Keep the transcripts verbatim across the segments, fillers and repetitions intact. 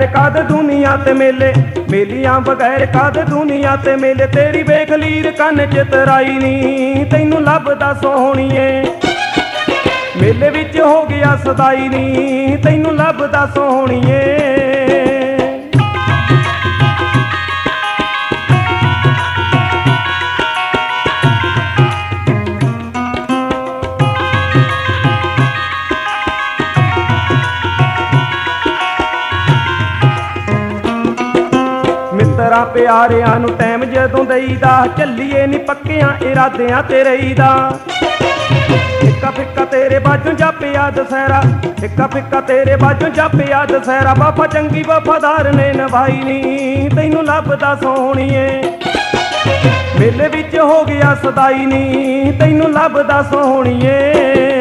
ਕਾਦ ਦੁਨੀਆ ਤੇ ਮੇਲੇ, ਮੇਲੀਆਂ ਬਗੈਰ ਕਾਦ ਦੁਨੀਆ ਤੇ ਮੇਲੇ। ਤੇਰੀ ਵੇਖ ਲੀਰ ਕੰਨ ਚ ਤਰਾਈ ਨੀ, ਤੈਨੂੰ ਲੱਭਦਾ ਸੋਹਣੀਏ ਮੇਲੇ ਵਿੱਚ ਹੋ ਗਿਆ ਸਦਾਈ ਨੀ, ਤੈਨੂੰ ਲੱਭਦਾ ਸੋਹਣੀਏ। ਮਿੱਤਰਾਂ ਪਿਆਰਿਆਂ ਨੂੰ ਟਾਈਮ ਜਦੋਂ ਦੇਈਦਾ, ਚੱਲੀਏ ਨੀ ਪੱਕਿਆਂ ਇਰਾਦਿਆਂ ਤੇ ਰਹੀਦਾ। ਫਿੱਕਾ ਫਿੱਕਾ ਤੇਰੇ ਬਾਝੋਂ ਜਾਪਿਆ ਦੁਸਹਿਰਾ, ਫਿੱਕਾ ਫਿੱਕਾ ਤੇਰੇ ਬਾਝੋਂ ਜਾਪਿਆ ਦੁਸਹਿਰਾ। ਵਫਾ ਚੰਗੀ ਵਫਾਦਾਰ ਨੇ ਨਿਭਾਈ ਨੀ, ਤੈਨੂੰ ਲੱਭਦਾ ਸੋਹਣੀਏ ਮੇਲੇ ਵਿੱਚ ਹੋ ਗਿਆ ਸਦਾਈ ਨੀ, ਤੈਨੂੰ ਲੱਭਦਾ ਸੋਹਣੀਏ।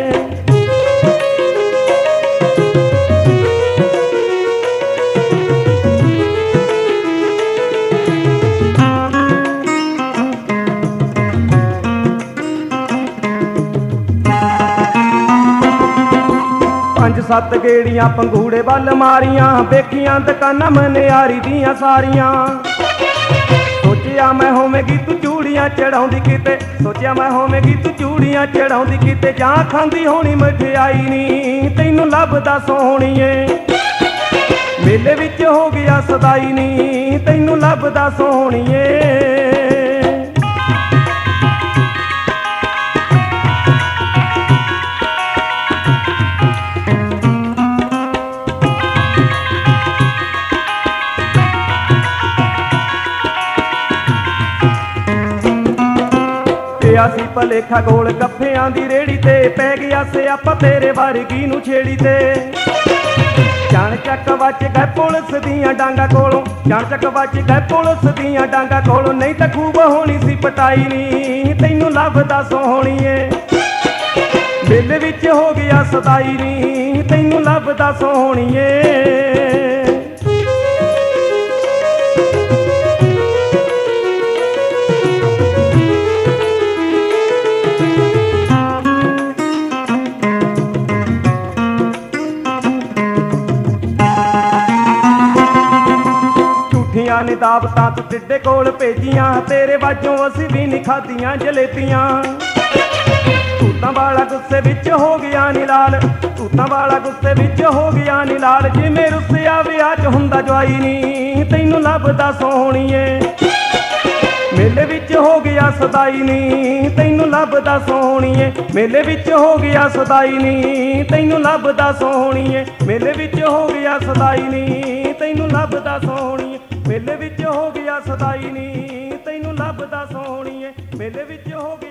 ਪੰਜ ਸੱਤ ਗੇੜੀਆਂ ਪੰਗੂੜੇ ਵੱਲ ਮਾਰੀਆਂ, ਵੇਖੀਆਂ ਦੁਕਾਨਾਂ ਮਨਿਆਰੀ ਦੀਆਂ ਸਾਰੀਆਂ। ਸੋਚਿਆ ਮੈਂ ਹੋਵੇਗੀ ਤੂੰ ਚੂੜੀਆਂ ਚੜਾਉਂਦੀ ਕਿਤੇ, ਸੋਚਿਆ ਮੈਂ ਹੋਵੇਗੀ ਤੂੰ ਚੂੜੀਆਂ ਚੜਾਉਂਦੀ ਕਿਤੇ। ਜਾਂ ਖਾਂਦੀ ਹੋਣੀ ਮਠਿਆਈ ਨੀ, ਤੈਨੂੰ ਲੱਭਦਾ ਸੋਹਣੀਏ ਮੇਲੇ ਵਿੱਚ ਹੋ ਗਿਆ ਸਦਾਈ ਨੀ, ਤੈਨੂੰ ਲੱਭਦਾ ਸੋਹਣੀਏ। ਪਿਆ ਸੀ ਭਲੇਖਾ ਗੋਲ ਗੱਫਿਆਂ ਦੀ ਰੇੜੀ ਤੇ, ਪੈ ਗਿਆ ਸਿਆਪਾ ਤੇਰੇ ਵਰਗੀ ਨੂੰ ਛੇੜੀ ਤੇ। ਜਾਣ ਚੱਕ ਵੱਜ ਗਏ ਪੁਲਿਸ ਦੀਆਂ ਡਾਂਗਾ ਕੋਲੋਂ, ਜਾਣ ਚੱਕ ਵੱਜ ਗਏ ਪੁਲਿਸ ਦੀਆਂ ਡਾਂਗਾ ਕੋਲੋਂ। ਨਹੀਂ ਤਾਂ ਖੂਬ ਹੋਣੀ ਸੀ ਪਟਾਈ ਨੀ, ਤੈਨੂੰ ਲੱਭਦਾ ਸੋਹਣੀਏ ਮੇਲੇ ਵਿੱਚ ਹੋ ਗਿਆ ਸਦਾਈ ਨੀ, ਤੈਨੂੰ ਲੱਭਦਾ ਸੋਹਣੀਏ। ਨੇ ਦਾਵਤਾਂ ਤੂੰ ਟਿੱਡੇ ਕੋਲ ਭੇਜੀਆਂ, ਤੇਰੇ ਬਾਝੋਂ ਅਸੀਂ ਵੀ ਨੀ ਖਾਧੀਆਂ ਜਲੇਬੀਆਂ। ਤੂਤਾਂ ਵਾਲਾ ਗੁੱਸੇ ਵਿੱਚ ਹੋ ਗਿਆ ਨੀ ਲਾਲ, ਤੂਤਾਂ ਵਾਲਾ ਗੁੱਸੇ ਵਿੱਚ ਹੋ ਗਿਆ ਨੀ ਲਾਲ। ਜਿਵੇਂ ਰੁੱਸਿਆ ਵਿਆਹ ਚ ਹੁੰਦਾ ਜਵਾਈ ਨੀ, ਤੈਨੂੰ ਲੱਭਦਾ ਸੋਹਣੀਏ ਮੇਲੇ ਵਿੱਚ ਹੋ ਗਿਆ ਸਦਾਈ ਨੀ, ਤੈਨੂੰ ਲੱਭਦਾ ਸੋਹਣੀਏ ਮੇਲੇ ਵਿੱਚ ਹੋ ਗਿਆ ਸਦਾਈ ਨੀ, ਤੈਨੂੰ ਲੱਭਦਾ ਸੋਹਣੀਏ ਮੇਲੇ ਵਿੱਚ ਹੋ ਗਿਆ ਸਦਾਈ ਨੀ, ਤੈਨੂੰ ਲੱਭਦਾ ਸੋਹਣੀਏ ਮੇਲੇ ਵਿੱਚ ਹੋ ਗਿਆ ਸਦਾਈ ਨੀ, ਤੈਨੂੰ ਲੱਭਦਾ ਸੋਹਣੀਏ ਮੇਲੇ ਵਿੱਚ ਹੋ